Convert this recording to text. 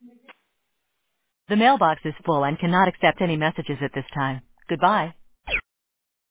The mailbox is full and cannot accept any messages at this time. Goodbye.